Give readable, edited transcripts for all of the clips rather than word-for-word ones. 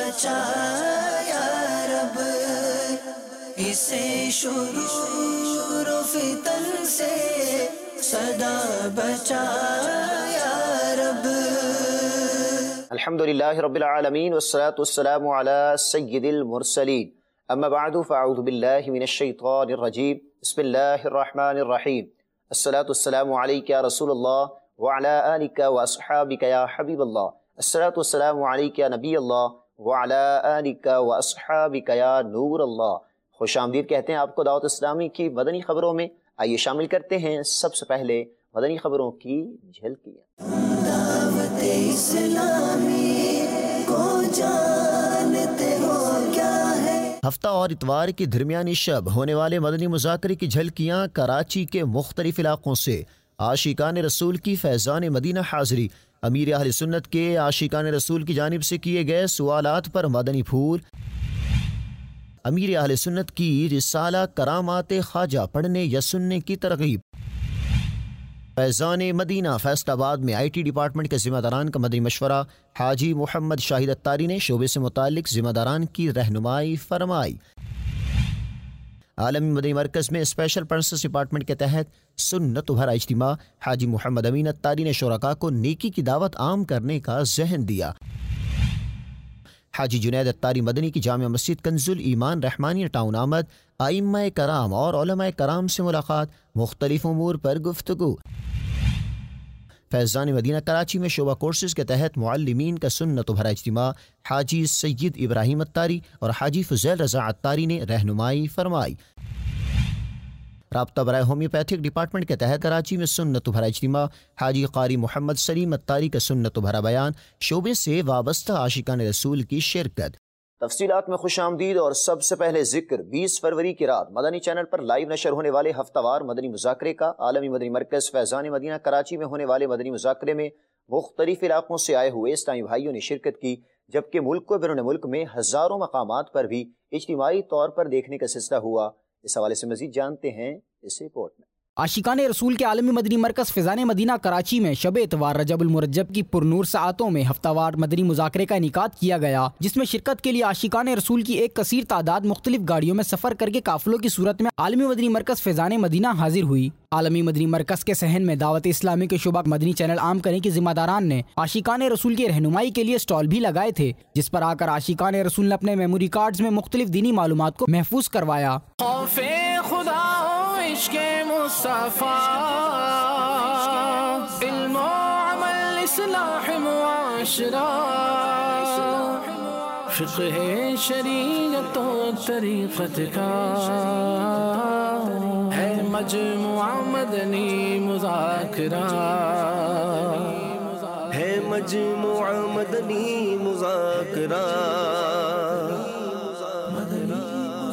بچا یا رب، اسے شرور و فتن سے صدا بچا یا رب۔ الحمدللہ رب العالمین والصلاة والسلام علی سید المرسلین، اما بعد فاعوذ باللہ من الشیطان الرجیم، بسم اللہ الرحمن الرحیم، الصلاة والسلام علیک یا رسول اللہ وعلی آلک واصحابک یا حبیب اللہ، الصلاة والسلام علیک یا نبی اللہ وعلی آلک واصحابک یا نور اللہ۔ خوش آمدید کہتے ہیں آپ کو دعوت اسلامی کی مدنی خبروں میں۔ آئیے شامل کرتے ہیں سب سے پہلے مدنی خبروں کی جھلکیاں۔ دعوت اسلامی کو جانتے ہو کیا ہے؟ ہفتہ اور اتوار کی درمیانی شب ہونے والے مدنی مذاکرے کی جھلکیاں کراچی کے مختلف علاقوں سے۔ عاشقان رسول کی فیضان مدینہ حاضری، امیر اہل سنت کے عاشقان رسول کی جانب سے کیے گئے سوالات پر مدنی پھول، امیر اہل سنت کی رسالہ کرامات خواجہ پڑھنے یا سننے کی ترغیب، فیضان مدینہ فیصل آباد میں آئی ٹی ڈپارٹمنٹ کے ذمہ داران کا مدنی مشورہ، حاجی محمد شاہد اتاری نے شعبے سے متعلق ذمہ داران کی رہنمائی فرمائی۔ عالمی مدنی مرکز میں اسپیشل پرنسس ڈپارٹمنٹ کے تحت سنت بھرا اجتماع، حاجی محمد امین اتاری نے شرکاء کو نیکی کی دعوت عام کرنے کا ذہن دیا۔ حاجی جنید اتاری مدنی کی جامع مسجد کنز الایمان رحمانیہ ٹاؤن آمد، ائمہ کرام اور علماء کرام سے ملاقات، مختلف امور پر گفتگو۔ فیضان مدینہ کراچی میں شعبہ کورسز کے تحت معلمین کا سنت بھرا اجتماع، حاجی سید ابراہیم اتاری اور حاجی فضیل رضا اتاری نے رہنمائی فرمائی۔ رابطہ برائے ہومیوپیتھک ڈپارٹمنٹ کے تحت کراچی میں سنت بھرا اجتماع، حاجی قاری محمد سلیم اتاری کا سنت بھرا بیان، شعبے سے وابستہ عاشقان رسول کی شرکت۔ تفصیلات میں خوش آمدید اور سب سے پہلے ذکر 20 فروری کی رات مدنی چینل پر لائیو نشر ہونے والے ہفتہ وار مدنی مذاکرے کا۔ عالمی مدنی مرکز فیضان مدینہ کراچی میں ہونے والے مدنی مذاکرے میں مختلف علاقوں سے آئے ہوئے اسلامی بھائیوں نے شرکت کی، جبکہ ملک و بیرون ملک میں ہزاروں مقامات پر بھی اجتماعی طور پر دیکھنے کا سلسلہ ہوا۔ اس حوالے سے مزید جانتے ہیں اس رپورٹ میں۔ عاشقان رسول کے عالمی مدنی مرکز فیضان مدینہ کراچی میں شب اتوار رجب المرجب کی پرنور ساعتوں میں ہفتہ وار مدنی مذاکرے کا انعقاد کیا گیا، جس میں شرکت کے لیے عاشقان رسول کی ایک کثیر تعداد مختلف گاڑیوں میں سفر کر کے قافلوں کی صورت میں عالمی مدنی مرکز فیضان مدینہ حاضر ہوئی۔ عالمی مدنی مرکز کے صحن میں دعوت اسلامی کے شعبہ مدنی چینل عام کرنے کی ذمہ داران نے عاشقان رسول کی رہنمائی کے لیے اسٹال بھی لگائے تھے، جس پر آ کر عاشقان رسول نے اپنے میموری کارڈز میں مختلف دینی معلومات کو محفوظ کروایا۔ خوف خدا و عشق مصطفیٰ، علم و عمل اصلاح معاشرہ، فقہ شریعت و طریقت کا ہے مجموعہ مدنی مذاکرہ، ہے مجموعہ مدنی مذاکرہ، مدنی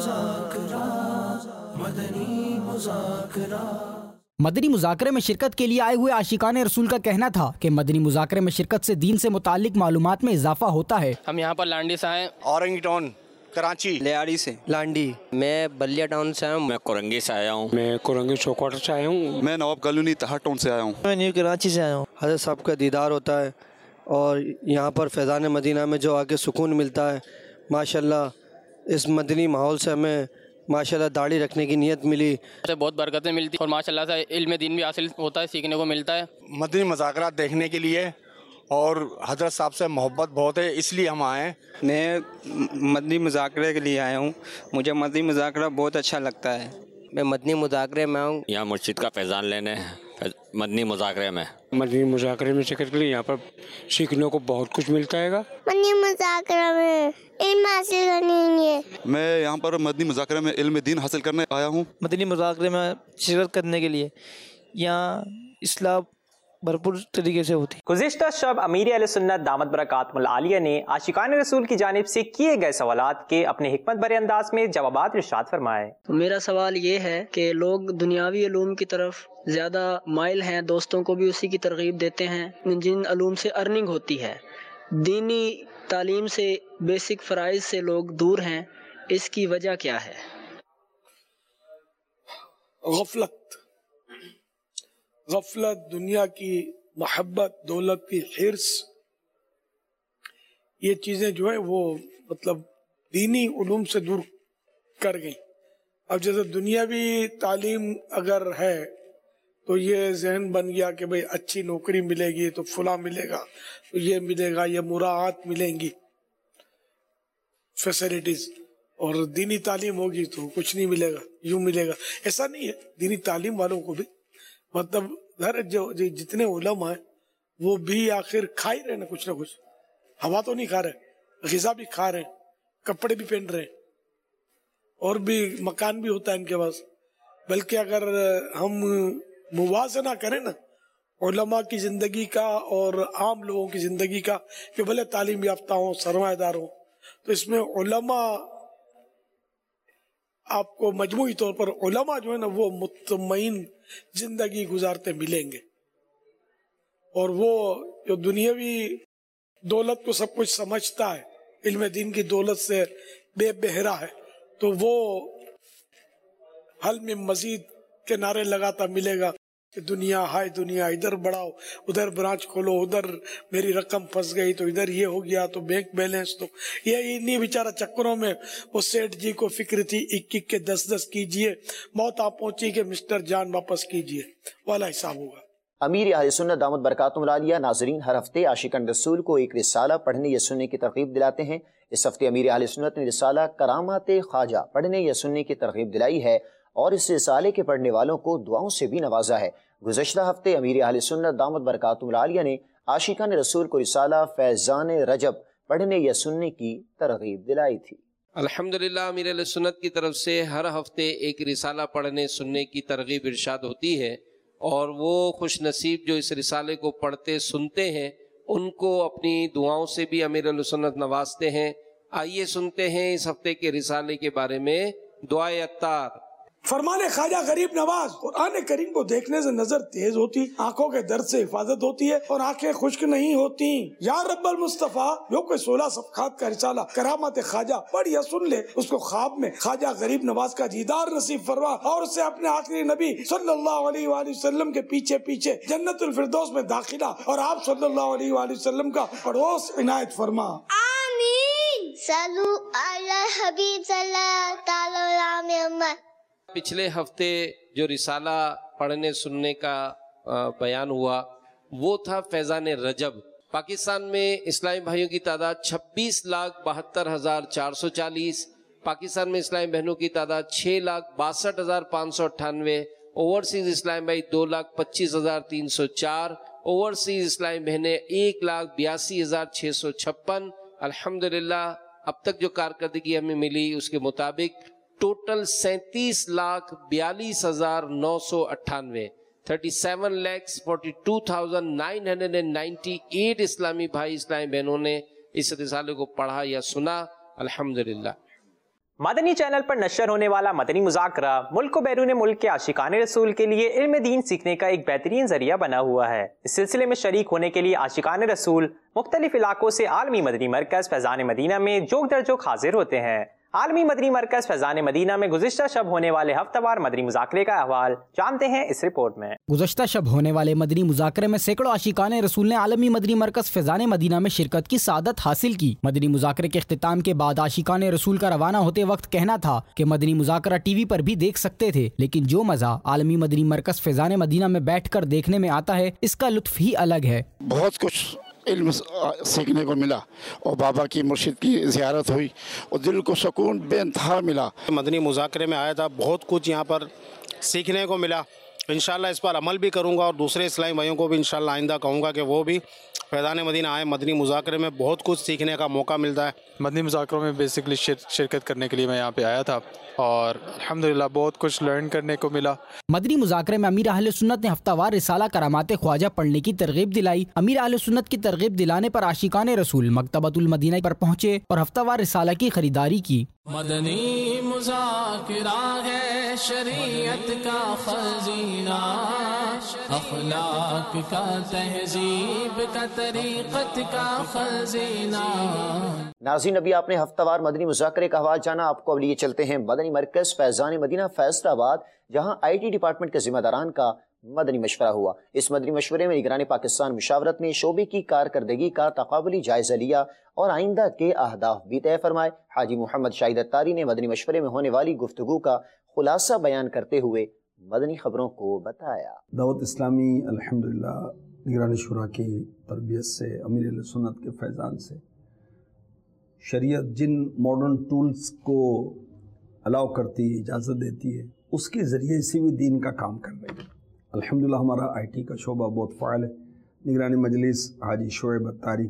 مذاکرہ۔ مدنی مذاکرے میں شرکت کے لیے آئے ہوئے عاشقان رسول کا کہنا تھا کہ مدنی مذاکرے میں شرکت سے دین سے متعلق معلومات میں اضافہ ہوتا ہے۔ ہم یہاں پر لانڈی سے آئے، اورنگی ٹاؤن کراچی، لیاڑی سے لانڈی، میں بلیا ٹاؤن سے آیا ہوں، میں کورنگی سے آیا ہوں، میں کورنگی چوکواٹر سے آیا ہوں، میں نواب کالونی تہر ٹاؤن سے آیا ہوں، میں نیو کراچی سے آیا ہوں۔ حضرت صاحب کا دیدار ہوتا ہے اور یہاں پر فیضان مدینہ میں جو آگے سکون ملتا ہے، ماشاءاللہ اس مدنی ماحول سے ہمیں ماشاءاللہ داڑھی رکھنے کی نیت ملی، بہت برکتیں ملتی اور ماشاءاللہ سے علم دین بھی حاصل ہوتا ہے، سیکھنے کو ملتا ہے۔ مدنی مذاکرات دیکھنے کے لیے اور حضرت صاحب سے محبت بہت ہے، اس لیے ہم آئے۔ میں مدنی مذاکرے کے لیے آیا ہوں، مجھے مدنی مذاکرہ بہت اچھا لگتا ہے۔ میں مدنی مذاکرے میں آؤں، یہاں مسجد کا فیضان لینے مدنی مذاکرے میں شرکت کے لیے یہاں پر سیکھنے کو بہت کچھ ملتا ہے گا۔ مدنی مذاکرہ میں علم حاصل کرنے کے لیے میں یہاں پر مدنی مذاکرہ میں علم دین حاصل کرنے آیا ہوں۔ مدنی مذاکرے میں شرکت کرنے کے لیے یہاں اصلاح بھرپور طریقے سے ہوتی۔ گزشتہ شب امیر اہل سنت دامت برکاتہم العالیہ نے عاشقان رسول کی جانب سے کیے گئے سوالات کے اپنے حکمت بھرے انداز میں جوابات ارشاد فرمائے۔ تو میرا سوال یہ ہے کہ لوگ دنیاوی علوم کی طرف زیادہ مائل ہیں، دوستوں کو بھی اسی کی ترغیب دیتے ہیں جن علوم سے ارننگ ہوتی ہے، دینی تعلیم سے بیسک فرائض سے لوگ دور ہیں، اس کی وجہ کیا ہے؟ غفلت، دنیا کی محبت، دولت کی حرص، یہ چیزیں جو ہے وہ मतलब दीनी उलूम से दूर कर गई। अब जैसे दुनियावी तालीम अगर है तो ये जहन बन गया कि भाई अच्छी नौकरी मिलेगी तो फला मिलेगा, तो ये मिलेगा, ये मुराआत मिलेंगी, फैसिलिटीज, और दीनी तालीम होगी तो कुछ नहीं मिलेगा, यूं मिलेगा। ऐसा नहीं है, दीनी तालीम वालों को भी मतलब जो जितने उलमा हैं वो भी आखिर खा ही रहे ना कुछ, हवा तो नहीं खा रहे, ग़िज़ा भी खा रहे हैं, कपड़े भी पहन रहे हैं, और भी मकान भी होता है इनके पास। बल्कि अगर हम मुवाज़ना करें ना उलमा की जिंदगी का और आम लोगों की जिंदगी का, कि भले तालीम याफ्ता हो, सरमाएदार हो, तो इसमें उलमा आपको मजमूई तौर पर उलमा जो है ना वो मुतमईन जिंदगी गुजारते मिलेंगे। और वो जो दुनियावी दौलत को सब कुछ समझता है, इल्म दीन की दौलत से बेबहरा है, तो वो हल में मजीद के नारे लगाता मिलेगा कि दुनिया हाय दुनिया, इधर बढ़ाओ, उधर ब्रांच खोलो, उधर मेरी रकम फंस गई तो इधर ये हो गया, तो बैंक बैलेंस, तो ये इन्हीं बेचारा चक्करों में वो सेठ जी को फिक्र थी 21 के 10-10 कीजिए, मौत आप पहुंची के मिस्टर जान वापस कीजिए वाला हिसाब होगा। अमीर अहले सुन्नत दामद बरकातुहुल आलिया नाज़रीन हर हफ्ते आशिकान रसूल को एक रिसाला पढ़ने या सुनने की तरगीब दिलाते हैं। इस हफ्ते अमीर अहले सुन्नत ने रिसाला करामात ख्वाजा पढ़ने या सुनने की तरगीब दिलाई है और इस रिसाले के पढ़ने वालों को दुआओं से भी नवाजा है। गुज़श्ता हफ्ते अमीर अहले सुन्नत दामद बरकातुहुल आलिया ने आशिकान रसूल को रिसाला फैज़ान रजब पढ़ने या सुनने की तरगीब दिलाई थी। अल्हम्दुलिल्लाह अमीर अहले सुन्नत की तरफ से हर हफ्ते एक रिसाला पढ़ने सुनने की तरगीब इरशाद होती है, और वो खुश नसीब जो इस रिसाले को पढ़ते सुनते हैं उनको अपनी दुआओं से भी अमीर अहले सुन्नत नवाजते हैं। आइए सुनते हैं इस हफ्ते के रिसाले के बारे में दुआए अत्तार। फरमाने ख्वाजा गरीब नवाज, कुरान करीम को देखने से नजर तेज होती, आंखों के दर्द से हिफाजत होती है और आंखें खुश्क नहीं होती। या रब्बल मुस्तफा, जो कोई 16 सफ़हात का रिसाला करामत ख्वाजा पढ़ या सुन ले, उसको ख्वाब में ख्वाजा गरीब नवाज का दीदार नसीब फरमा और उसे अपने आखिरी नबी सल्लल्लाहु अलैहि वसल्लम के पीछे पीछे जन्नतुल फिरदौस में दाखिला और आप सल्लल्लाहु अलैहि वसल्लम का पड़ोस इनायत फरमा। आमीन। सल्लु अला हबीब सल्लल्लाहु अलैहि वसल्लम। पिछले हफ्ते जो रिसाला पढ़ने सुनने का बयान हुआ वो था फैज़ान रजब। पाकिस्तान में इस्लामी भाइयों की तादाद 26,72,440, पाकिस्तान में इस्लामी बहनों की तादाद 6,62,598, ओवरसीज इस्लामी भाई 2,25,304, ओवरसीज इस्लामी बहनें 1,82,656। अल्हम्दुलिल्लाह अब तक जो कारकर्दगी हमें मिली उसके मुताबिक टोटल 37,42,998 37,42,998 इस्लामी भाई इस्लामी बहनों ने इस रिसाले को पढ़ा या सुना। अल्हम्दुलिल्लाह। मदनी चैनल पर नशर होने वाला मदनी मुज़ाकरा मुल्क व बैरून मुल्क के आशिकाने रसूल के लिए इल्म दीन सीखने का एक बेहतरीन जरिया बना हुआ है। इस सिलसिले में शरीक होने के लिए आशिकाने रसूल मुख्तलिफ इलाकों से आलमी मदनी मरकज़ फैज़ान मदीना में जोक दर जोक हाजिर होते हैं। आलमी मदनी मरकज़ फैज़ान मदीना में गुज़िश्ता शब होने वाले हफ्तावार मदनी मुज़ाकरे का अहवाल जानते हैं इस रिपोर्ट में। गुज़श्ता शब होने वाले मदनी मुज़ाकरे में सैकड़ों आशिकाने रसूल ने आलमी मदनी मरकज़ फैज़ान मदीना में शिरकत की सादत हासिल की। मदनी मुज़ाकरे के इख्तिताम के बाद आशिकाने रसूल का रवाना होते वक्त कहना था कि मदनी मुज़ाकरा टीवी पर भी देख सकते थे, लेकिन जो मज़ा आलमी मदनी मरकज़ फैज़ान मदीना में बैठ कर देखने में आता है इसका लुत्फ़ ही अलग है। बहुत कुछ इल्म सीखने को मिला और बाबा की मुर्शिद की ज़ियारत हुई और दिल को सुकून बेइंतहा मिला। मदनी मुज़ाकरे में आया था, बहुत कुछ यहाँ पर सीखने को मिला। इंशाल्लाह इस पर अमल भी करूँगा और दूसरे इस्लामी भाइयों को भी इंशाल्लाह आइंदा कहूँगा कि वो भी फैज़ान मदीना आए। मदनी मुज़ाकरे में बहुत कुछ सीखने का मौका मिलता है। मदनी मुज़ाकरों में बेसिकली शिरकत करने के लिए मैं यहाँ पे आया था और अल्हम्दुलिल्लाह बहुत कुछ लर्न करने को मिला। मदनी मुज़ाकरे में अमीर अहले सुन्नत ने हफ्तावार रिसाला करामात ख्वाजा पढ़ने की तरगीब दिलाई। अमीर अहले सुन्नत की तरगीब दिलाने पर आशिकाने रसूल मकतबतुल मदीना पर पहुँचे और हफ्तावार रिसाला की खरीदारी की। मदनी मुज़ाकरा है शरीयत का खजीना, अखलाक का तहजीब का तरीक़त का खजीना। नाज़रीन अभी आपने हफ्तावार मदनी मुज़ाकरे का हवाला जाना। आपको अब लिए चलते हैं मदनी मरकज़ फैज़ान मदीना फैसलाबाद, जहां IT डिपार्टमेंट के जिम्मेदारान का مدنی مشورہ ہوا۔ اس مدنی مشورے میں نگران پاکستان مشاورت نے شعبے کی کارکردگی کا تقابلی جائزہ لیا اور آئندہ کے اہداف بھی طے فرمائے۔ حاجی محمد شاہد اتاری نے مدنی مشورے میں ہونے والی گفتگو کا خلاصہ بیان کرتے ہوئے مدنی خبروں کو بتایا۔ دعوت اسلامی الحمدللہ نگران شورا کی تربیت سے، امیر اہل سنت کے فیضان سے، شریعت جن ماڈرن ٹولز کو الاؤ کرتی ہے، اجازت دیتی ہے، اس کے ذریعے سے بھی دین کا کام کر رہے ہیں۔ الحمدللہ ہمارا آئی ٹی کا شعبہ بہت فعال ہے۔ نگرانی مجلس حاجی شعیب اتاری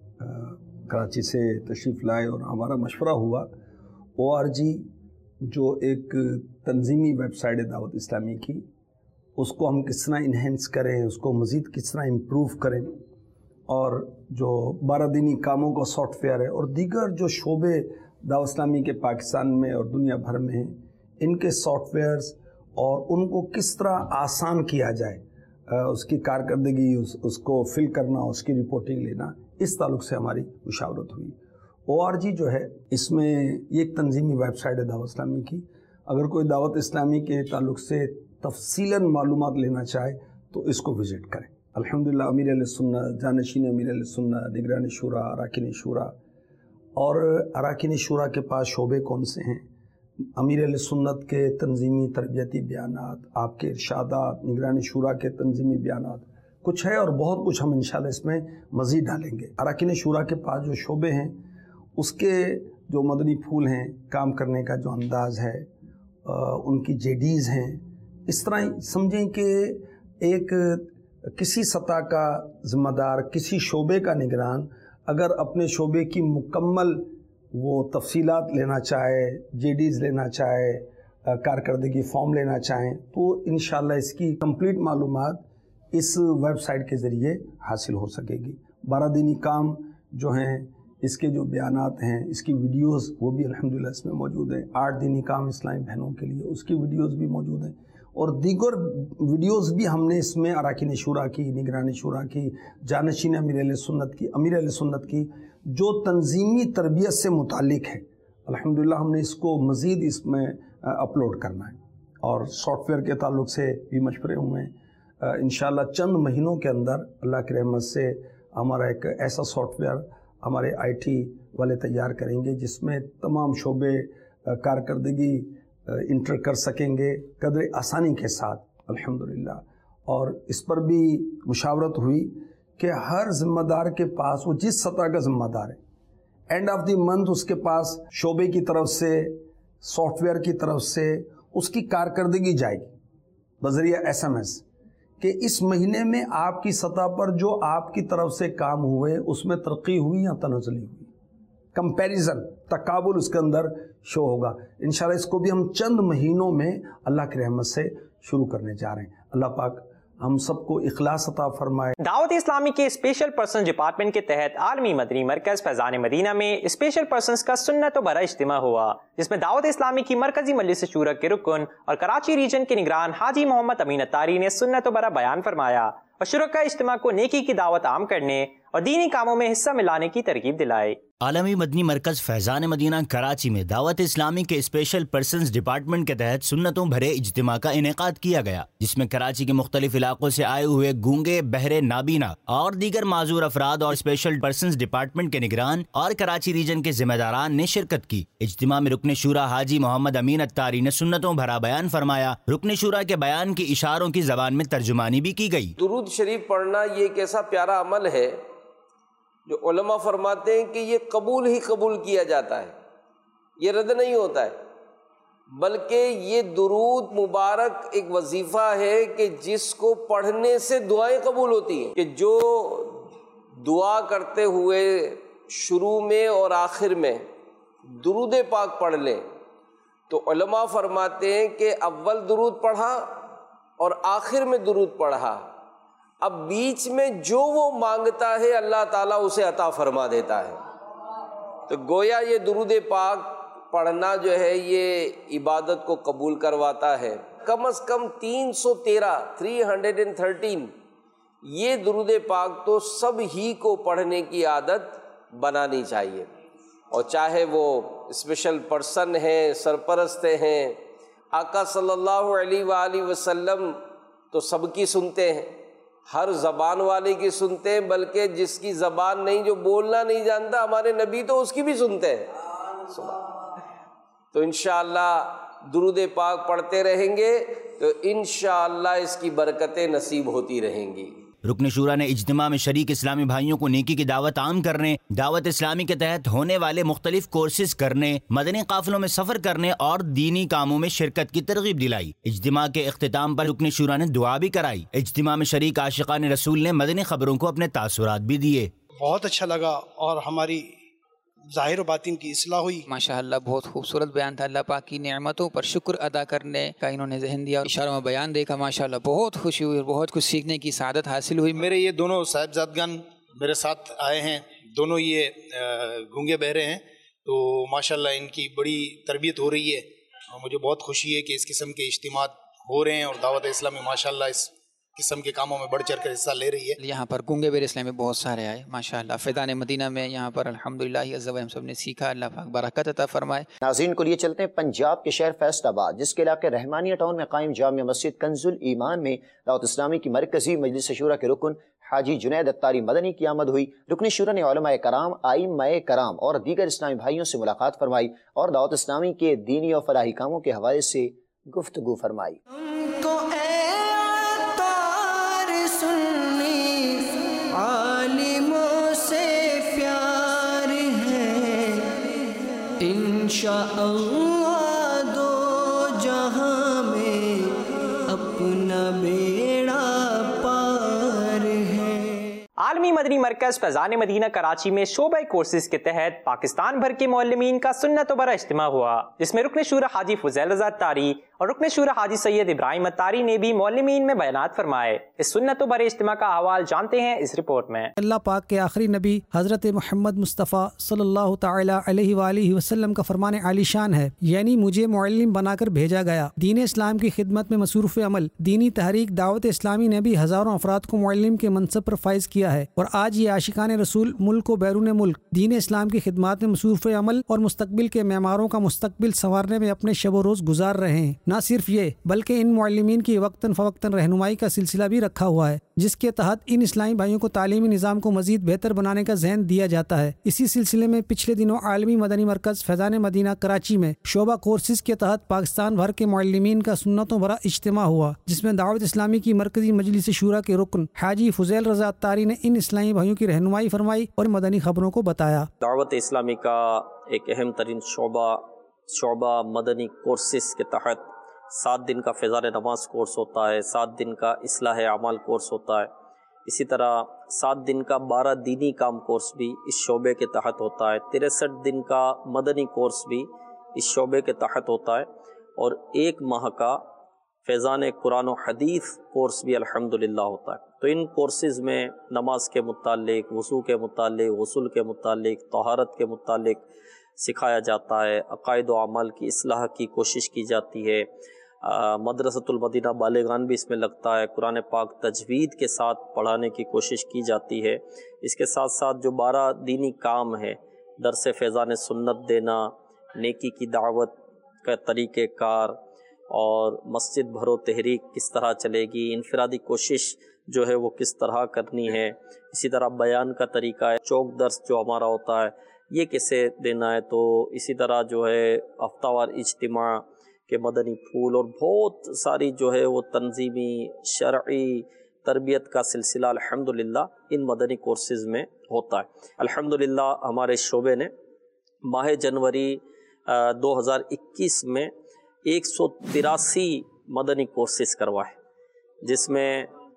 کراچی سے تشریف لائے اور ہمارا مشورہ ہوا ORG جو ایک تنظیمی ویب سائٹ ہے دعوت اسلامی کی، اس کو ہم کس طرح انہینس کریں، اس کو مزید کس طرح امپروو کریں، اور جو 12 دینی کاموں کا سافٹ ویئر ہے اور دیگر جو شعبے دعوت اسلامی کے پاکستان میں اور دنیا بھر میں ہیں، ان کے سافٹ ویئرز اور ان کو کس طرح آسان کیا جائے، اس کی کارکردگی، اس کو فل کرنا، اس کی رپورٹنگ لینا، اس تعلق سے ہماری مشاورت ہوئی۔ ORG جو ہے اس میں یہ ایک تنظیمی ویب سائٹ ہے دعوت اسلامی کی، اگر کوئی دعوت اسلامی کے تعلق سے تفصیلاً معلومات لینا چاہے تو اس کو وزٹ کریں۔ الحمدللہ امیر اہل سنت، جانشین امیر اہل سنت، نگران شورا، اراکین شورا، اور اراکین شورا کے پاس شعبے کون سے ہیں، امیر اہل سنت کے تنظیمی تربیتی بیانات، آپ کے ارشادات، نگران شورا کے تنظیمی بیانات، کچھ ہے اور بہت کچھ ہم انشاءاللہ اس میں مزید ڈالیں گے۔ اراکین شورا کے پاس جو شعبے ہیں، اس کے جو مدنی پھول ہیں، کام کرنے کا جو انداز ہے، ان کی JDs ہیں، اس طرح سمجھیں کہ ایک کسی سطح کا ذمہ دار، کسی شعبے کا نگران اگر اپنے شعبے کی مکمل وہ تفصیلات لینا چاہے، JDs لینا چاہے، کارکردگی فارم لینا چاہیں، تو انشاءاللہ اس کی کمپلیٹ معلومات اس ویب سائٹ کے ذریعے حاصل ہو سکے گی۔ 12 دینی کام جو ہیں، اس کے جو بیانات ہیں، اس کی ویڈیوز وہ بھی الحمدللہ اس میں موجود ہیں۔ 8 دینی کام اسلامی بہنوں کے لیے، اس کی ویڈیوز بھی موجود ہیں، اور دیگر ویڈیوز بھی ہم نے اس میں اراکین شورا کی، نگرانی شورا کی، جانشین امیر اہل سنت کی، امیر اہل سنت کی جو تنظیمی تربیت سے متعلق ہے، الحمدللہ ہم نے اس کو مزید اس میں اپلوڈ کرنا ہے۔ اور سافٹ ویئر کے تعلق سے بھی مشورے ہوئے ہیں۔ انشاءاللہ چند مہینوں کے اندر اللہ کی رحمت سے ہمارا ایک ایسا سافٹ ویئر ہمارے IT والے تیار کریں گے جس میں تمام شعبے کارکردگی انٹر کر سکیں گے قدر آسانی کے ساتھ الحمدللہ۔ اور اس پر بھی مشاورت ہوئی کہ ہر ذمہ دار کے پاس، وہ جس سطح کا ذمہ دار ہے، اینڈ آف دی منتھ اس کے پاس شعبے کی طرف سے، سافٹ ویئر کی طرف سے اس کی کارکردگی جائے گی بذریعہ SMS کہ اس مہینے میں آپ کی سطح پر جو آپ کی طرف سے کام ہوئے اس میں ترقی ہوئی یا تنزلی ہوئی، کمپیریزن، تقابل اس کے اندر شو ہوگا۔ انشاءاللہ اس کو بھی ہم چند مہینوں میں اللہ کی رحمت سے شروع کرنے جا رہے ہیں۔ اللہ پاک ہم سب کو اخلاص عطا فرمائے۔ دعوت اسلامی کے اسپیشل پرسنز ڈپارٹمنٹ کے تحت عالمی مدنی مرکز فیضان مدینہ میں اسپیشل پرسنز کا سنت و برا اجتماع ہوا، جس میں دعوت اسلامی کی مرکزی مجلس شورا کے رکن اور کراچی ریجن کے نگران حاجی محمد امین اتاری نے سنت و برا بیان فرمایا اور شرکاء اجتماع کو نیکی کی دعوت عام کرنے اور دینی کاموں میں حصہ ملانے کی ترغیب دلائی۔ عالمی مدنی مرکز فیضان مدینہ کراچی میں دعوت اسلامی کے اسپیشل پرسنز ڈپارٹمنٹ کے تحت سنتوں بھرے اجتماع کا انعقاد کیا گیا، جس میں کراچی کے مختلف علاقوں سے آئے ہوئے گونگے، بہرے، نابینا اور دیگر معذور افراد اور اسپیشل پرسنز ڈپارٹمنٹ کے نگران اور کراچی ریجن کے ذمہ داران نے شرکت کی۔ اجتماع میں رکن شورا حاجی محمد امین اتاری نے سنتوں بھرا بیان فرمایا۔ رکن شورا کے بیان کی اشاروں کی زبان میں ترجمانی بھی کی گئی۔ درود شریف پڑھنا یہ ایک ایسا پیارا عمل ہے جو علماء فرماتے ہیں کہ یہ قبول ہی قبول کیا جاتا ہے، یہ رد نہیں ہوتا ہے، بلکہ یہ درود مبارک ایک وظیفہ ہے کہ جس کو پڑھنے سے دعائیں قبول ہوتی ہیں، کہ جو دعا کرتے ہوئے شروع میں اور آخر میں درود پاک پڑھ لیں تو علماء فرماتے ہیں کہ اول درود پڑھا اور آخر میں درود پڑھا، اب بیچ میں جو وہ مانگتا ہے اللہ تعالیٰ اسے عطا فرما دیتا ہے۔ تو گویا یہ درود پاک پڑھنا جو ہے یہ عبادت کو قبول کرواتا ہے۔ کم از کم 313 یہ درود پاک تو سب ہی کو پڑھنے کی عادت بنانی چاہیے، اور چاہے وہ اسپیشل پرسن ہیں، سرپرست ہیں، آقا صلی اللہ علیہ وآلہ وسلم تو سب کی سنتے ہیں، ہر زبان والے کی سنتے ہیں، بلکہ جس کی زبان نہیں، جو بولنا نہیں جانتا، ہمارے نبی تو اس کی بھی سنتے ہیں۔ تو انشاءاللہ درود پاک پڑھتے رہیں گے تو انشاءاللہ اس کی برکتیں نصیب ہوتی رہیں گی۔ رکن شورا نے اجتماع میں شریک اسلامی بھائیوں کو نیکی کی دعوت عام کرنے، دعوت اسلامی کے تحت ہونے والے مختلف کورسز کرنے، مدنی قافلوں میں سفر کرنے اور دینی کاموں میں شرکت کی ترغیب دلائی۔ اجتماع کے اختتام پر رکن شورا نے دعا بھی کرائی۔ اجتماع میں شریک عاشقان رسول نے مدنی خبروں کو اپنے تاثرات بھی دیے۔ بہت اچھا لگا اور ہماری ظاہر و باطن کی اصلاح ہوئی۔ ماشاءاللہ بہت خوبصورت بیان تھا، اللہ پاک کی نعمتوں پر شکر ادا کرنے کا انہوں نے ذہن دیا، اشاروں میں بیان دیکھا، ماشاءاللہ بہت خوشی ہوئی اور بہت کچھ سیکھنے کی سعادت حاصل ہوئی۔ میرے یہ دونوں صاحبزادگان میرے ساتھ آئے ہیں، دونوں یہ گونگے بہرے ہیں، تو ماشاءاللہ ان کی بڑی تربیت ہو رہی ہے اور مجھے بہت خوشی ہے کہ اس قسم کے اجتماعات ہو رہے ہیں اور دعوت اسلامی ماشاءاللہ اس قسم کے کاموں میں بڑھ چڑھ کر حصہ لے رہی ہے۔ یہاں پر گونگے بہرے اسلامی بہت سارے آئے ماشاءاللہ، فیضان مدینہ میں یہاں پر الحمدللہ عز و جل ہم سب نے سیکھا، اللہ پاک برکت عطا فرمائے۔ ناظرین کو لیے چلتے ہیں پنجاب کے شہر فیصل آباد، جس کے علاقے رحمانیہ ٹاؤن میں قائم جامع مسجد کنز الایمان میں دعوت اسلامی کی مرکزی مجلس شورا کے رکن حاجی جنید اتاری مدنی کی آمد ہوئی۔ رکن شورا نے علماء کرام، ائمہ کرام اور دیگر اسلامی بھائیوں سے ملاقات فرمائی اور دعوت اسلامی کے دینی اور فلاحی کاموں کے حوالے سے گفتگو فرمائی۔ عالموں سے پیار ہے انشاءاللہ، دو جہاں میں اپنا بیڑا پار ہے۔ عالمی مدنی مرکز فیضان مدینہ کراچی میں شعبہ کورسز کے تحت پاکستان بھر کے معلمین کا سنت و برا اجتماع ہوا، جس میں رکن شورا حاجی فضیل رضا اتاری اور رکن شورا حاجی سید ابراہیم اتاری نے بھی معلمین میں بیانات فرمائے۔ اس سنت و برے اجتماع کا احوال جانتے ہیں اس رپورٹ میں۔ اللہ پاک کے آخری نبی حضرت محمد مصطفیٰ صلی اللہ تعالی علیہ وآلہ وسلم کا فرمان عالی شان ہے، یعنی مجھے معلم بنا کر بھیجا گیا۔ دین اسلام کی خدمت میں مصروف عمل دینی تحریک دعوت اسلامی نے بھی ہزاروں افراد کو معلم کے منصب پر فائز کیا ہے، اور آج یہ عاشقان رسول ملک و بیرون ملک دین اسلام کی خدمات میں مصروف عمل اور مستقبل کے معماروں کا مستقبل سنوارنے میں اپنے شب و روز گزار رہے ہیں۔ نہ صرف یہ بلکہ ان معلمین کی وقتاً فوقتاً رہنمائی کا سلسلہ بھی رکھا ہوا ہے، جس کے تحت ان اسلامی بھائیوں کو تعلیمی نظام کو مزید بہتر بنانے کا ذہن دیا جاتا ہے۔ اسی سلسلے میں پچھلے دنوں عالمی مدنی مرکز فیضان مدینہ کراچی میں شعبہ کورسز کے تحت پاکستان بھر کے معلمین کا سنتوں بھرا اجتماع ہوا، جس میں دعوت اسلامی کی مرکزی مجلس شورا کے رکن حاجی فضیل رضا اتاری نے ان اسلامی بھائیوں کی رہنمائی فرمائی اور مدنی خبروں کو بتایا۔ دعوت اسلامی کا ایک اہم ترین شعبہ مدنی کورسز کے تحت 7 دن کا فیضان نماز کورس ہوتا ہے، 7 دن کا اصلاح اعمال کورس ہوتا ہے، اسی طرح 7 دن کا 12 دینی کام کورس بھی اس شعبے کے تحت ہوتا ہے، 63 دن کا مدنی کورس بھی اس شعبے کے تحت ہوتا ہے، اور 1 ماہ کا فیضان قرآن و حدیث کورس بھی الحمدللہ ہوتا ہے۔ تو ان کورسز میں نماز کے متعلق، وضو کے متعلق، غسل کے متعلق، طہارت کے متعلق سکھایا جاتا ہے، عقائد و اعمال کی اصلاح کی کوشش کی جاتی ہے، مدرسۃ المدینہ بالغان بھی اس میں لگتا ہے، قرآن پاک تجوید کے ساتھ پڑھانے کی کوشش کی جاتی ہے۔ اس کے ساتھ ساتھ جو 12 دینی کام ہے، درس فیضان سنت دینا، نیکی کی دعوت کا طریقہ کار، اور مسجد بھرو تحریک کس طرح چلے گی، انفرادی کوشش جو ہے وہ کس طرح کرنی ہے، اسی طرح بیان کا طریقہ ہے، چوک درس جو ہمارا ہوتا ہے یہ کیسے دینا ہے، تو اسی طرح جو ہے ہفتہ وار اجتماع کے مدنی پھول، اور بہت ساری جو ہے وہ تنظیمی شرعی تربیت کا سلسلہ الحمدللہ ان مدنی کورسز میں ہوتا ہے۔ الحمدللہ ہمارے شعبے نے ماہ جنوری 2021 میں 183 مدنی کورسز کروائے، جس میں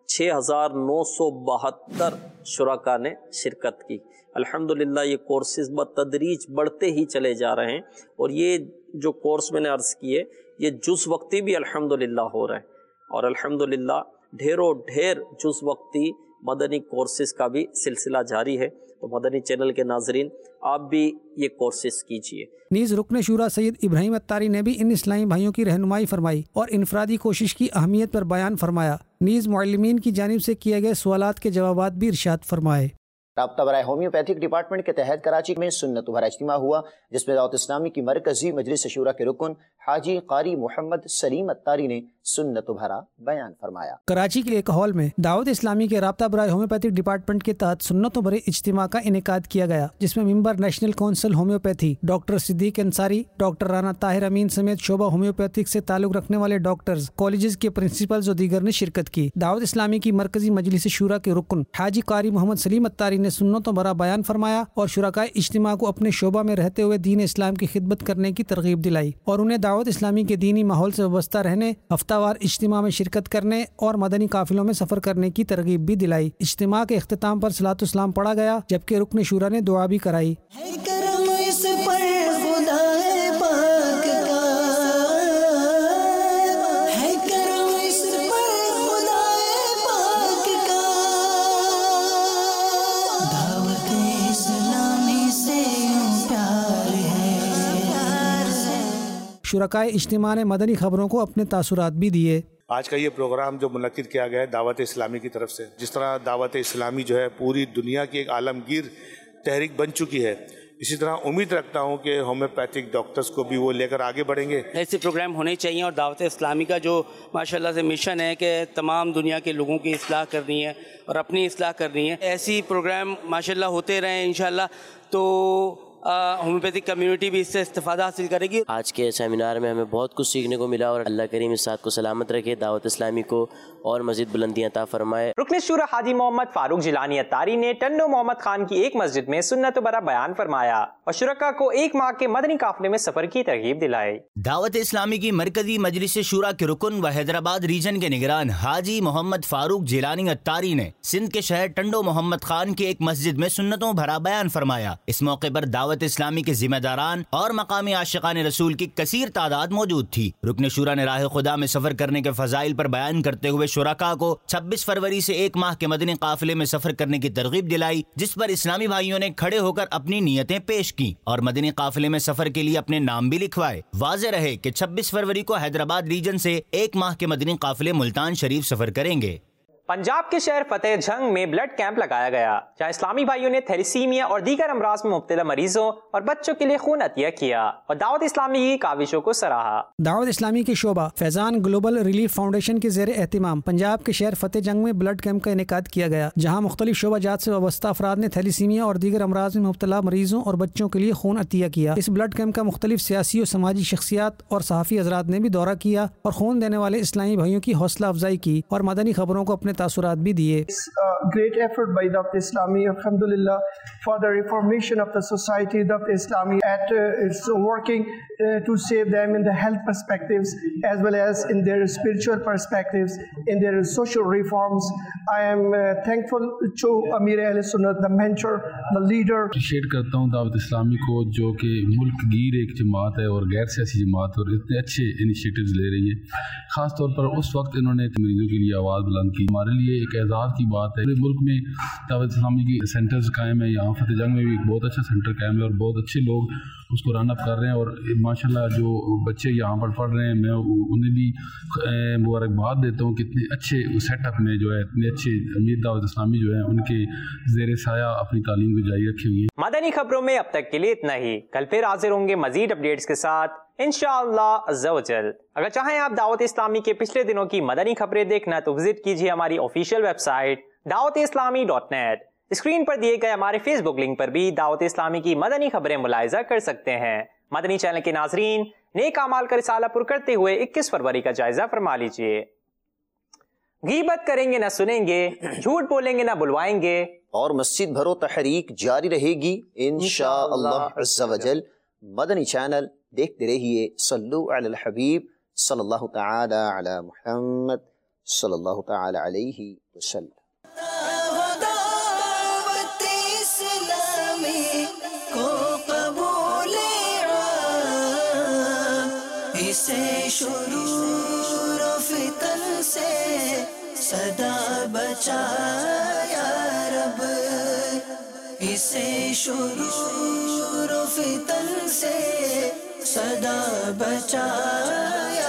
6972 شرکاء نے شرکت کی۔ الحمدللہ یہ کورسز بتدریج بڑھتے ہی چلے جا رہے ہیں، اور یہ جو کورس میں نے عرض کیے یہ جز وقتی بھی الحمدللہ ہو رہے ہیں، اور الحمدللہ ڈھیروں ڈھیر جز وقتی مدنی کورسز کا بھی سلسلہ جاری ہے۔ تو مدنی چینل کے ناظرین آپ بھی یہ کورسز کیجئے۔ نیز رکن شورا سید ابراہیم اتاری نے بھی ان اسلامی بھائیوں کی رہنمائی فرمائی اور انفرادی کوشش کی اہمیت پر بیان فرمایا۔ نیز معلمین کی جانب سے کیے گئے سوالات کے جوابات بھی ارشاد فرمائے۔ رابطہ برائے ہومیوپیتھک ڈپارٹمنٹ کے تحت کراچی میں سنت بھرا اجتماع ہوا، جس میں دعوت اسلامی کی مرکزی مجلس شورا کے رکن حاجی قاری محمد سلیم اتاری نے سنت بھرا بیان فرمایا۔ کراچی کے ایک ہال میں دعوت اسلامی کے رابطہ برائے ہومیوپیتھک ڈپارٹمنٹ کے تحت سنت بھرے اجتماع کا انعقاد کیا گیا، جس میں member national council homoeopathy doctor Siddique Ansari, doctor Rana Tahir Amin سمیت شعبہ ہومیوپیتھک سے تعلق رکھنے والے ڈاکٹرز، کالجز کے پرنسپلز اور دیگر نے شرکت کی۔ دعوت اسلامی کی مرکزی مجلس شورا کے رکن حاجی قاری محمد سلیم اتاری نے سنتوں بھرا بیان فرمایا اور شرکاء اجتماع کو اپنے شعبہ میں رہتے ہوئے دین اسلام کی خدمت کرنے کی ترغیب دلائی اور انہیں دعوت اسلامی کے دینی ماحول سے وابستہ رہنے، ہفتہ وار اجتماع میں شرکت کرنے اور مدنی قافلوں میں سفر کرنے کی ترغیب بھی دلائی۔ اجتماع کے اختتام پر صلاۃ السلام پڑھا گیا، جبکہ رکن شورا نے دعا بھی کرائی۔ شرکائے اجتماع نے مدنی خبروں کو اپنے تاثرات بھی دیے۔ آج کا یہ پروگرام جو منعقد کیا گیا ہے دعوت اسلامی کی طرف سے، جس طرح دعوت اسلامی جو ہے پوری دنیا کی ایک عالمگیر تحریک بن چکی ہے، اسی طرح امید رکھتا ہوں کہ ہومیوپیتھک ڈاکٹرز کو بھی وہ لے کر آگے بڑھیں گے۔ ایسے پروگرام ہونے چاہیے اور دعوت اسلامی کا جو ماشاءاللہ سے مشن ہے کہ تمام دنیا کے لوگوں کی اصلاح کرنی ہے اور اپنی اصلاح کرنی ہے، ایسی پروگرام ماشاءاللہ ہوتے رہیں انشاءاللہ، تو ہومیوپیتھک کمیونٹی بھی اس سے استفادہ حاصل کرے گی۔ آج کے سیمینار میں ہمیں بہت کچھ سیکھنے کو ملا اور اللہ کریم اس ساتھ کو سلامت رکھے، دعوت اسلامی کو اور مزید بلندیاں عطا فرمائے۔ رکن شورا حاجی محمد فاروق جیلانی اتاری نے ٹنڈو محمد خان کی ایک مسجد میں سنت بھرا بیان فرمایا اور شرکاء کو ایک ماہ کے مدنی قافلے میں سفر کی ترغیب دلائی۔ دعوت اسلامی کی مرکزی مجلس شورا کے رکن و حیدرآباد ریجن کے نگران حاجی محمد فاروق جیلانی اتاری نے سندھ کے شہر ٹنڈو محمد خان کی ایک مسجد میں سنتوں بھرا بیان فرمایا۔ اس موقع پر دعوت اسلامی کے ذمہ داران اور مقامی عاشقان رسول کی کثیر تعداد موجود تھی۔ رکن شورا نے راہ خدا میں سفر کرنے کے فضائل پر بیان کرتے ہوئے شرکاء کو 26 فروری سے ایک ماہ کے مدنی قافلے میں سفر کرنے کی ترغیب دلائی، جس پر اسلامی بھائیوں نے کھڑے ہو کر اپنی نیتیں پیش کی اور مدنی قافلے میں سفر کے لیے اپنے نام بھی لکھوائے۔ واضح رہے کہ 26 فروری کو حیدرآباد ریجن سے ایک ماہ کے مدنی قافلے ملتان شریف سفر کریں گے۔ پنجاب کے شہر فتح جنگ میں بلڈ کیمپ لگایا گیا، جہاں اسلامی بھائیوں نے تھیلیسیمیا اور دیگر امراض میں مبتلا مریضوں اور بچوں کے لیے خون عطیہ کیا اور دعوت اسلامی کی کاوشوں کو سراہا۔ دعوت اسلامی کے شعبہ فیضان گلوبل ریلیف فاؤنڈیشن کے زیر اہتمام پنجاب کے شہر فتح جنگ میں بلڈ کیمپ کا انعقاد کیا گیا، جہاں مختلف شعبہ جات سے وابستہ افراد نے تھیلیسیمیا اور دیگر امراض میں مبتلا مریضوں اور بچوں کے لیے خون عطیہ کیا۔ اس بلڈ کیمپ کا مختلف سیاسی اور سماجی شخصیات اور صحافی حضرات نے بھی دورہ کیا اور خون دینے والے اسلامی بھائیوں کی حوصلہ افزائی کی اور مدنی خبروں کو اپنے تاثرات بھی دیے۔ Great effort by Dawat Islami, alhamdulillah, for the reformation of the society. Dawat Islami it's working to save them in the health perspectives as well as in their spiritual perspectives, in their social reforms. I am thankful to Amir Ahl Sunnat, the mentor, the leader. Appreciate کرتا ہوں دعوت اسلامی کو جو کہ ملک گیر ایک جماعت ہے اور غیر سیاسی جماعت اور اتنے اچھے انیشیٹوز لے رہی ہے، خاص طور پر اس وقت انہوں نے مریضوں کے لیے آواز بلند کی۔ ہمارے لیے ایک اعزاز کی بات ہے، ملک میں دعوت اسلامی کی سینٹرز قائم ہے، یہاں فتح جنگ میں بھی ایک بہت اچھا سینٹر قائم ہے اور بہت اچھے لوگ اس کو رن اپ کر رہے ہیں اور ماشاءاللہ جو بچے یہاں پر پڑھ رہے ہیں میں انہیں بھی مبارکباد دیتا ہوں کہ اتنے اچھے سیٹ اپ میں جو ہے اتنے اچھے امیر دعوت اسلامی جو ہے ان کے زیر سایہ اپنی تعلیم کو جاری رکھے ہوئی ہیں۔ مدنی خبروں میں اب تک کے لیے اتنا ہی، کل پھر حاضر ہوں گے مزید اپڈیٹس کے ساتھ انشاءاللہ عز و جل۔ اگر چاہیں آپ دعوت اسلامی کے پچھلے دنوں کی مدنی خبریں دیکھنا تو وزٹ کیجیے ہماری official website dawat-islami.net۔ Screen پر دیے گئے ہمارے فیس بک لنک پر بھی دعوت اسلامی کی مدنی خبریں ملاحظہ کر سکتے ہیں۔ مدنی چینل کے ناظرین، نیک اعمال کا رسالہ پر کرتے ہوئے 21 فروری کا جائزہ فرما لیجئے۔ غیبت کریں گے نہ سنیں گے، جھوٹ بولیں گے نہ بلوائیں گے، اور مسجد بھرو تحریک جاری رہے گی انشاءاللہ عز و جل۔ مدنی چینل دیکھتے رہیے۔ صلو علی الحبیب صلی اللہ تعالی علی محمد صلی اللہ تعالی علیہ وسلم۔ اسے شرور و فتن سے صدا بچا یا رب، اسے شرور و فتن سے صدا بچا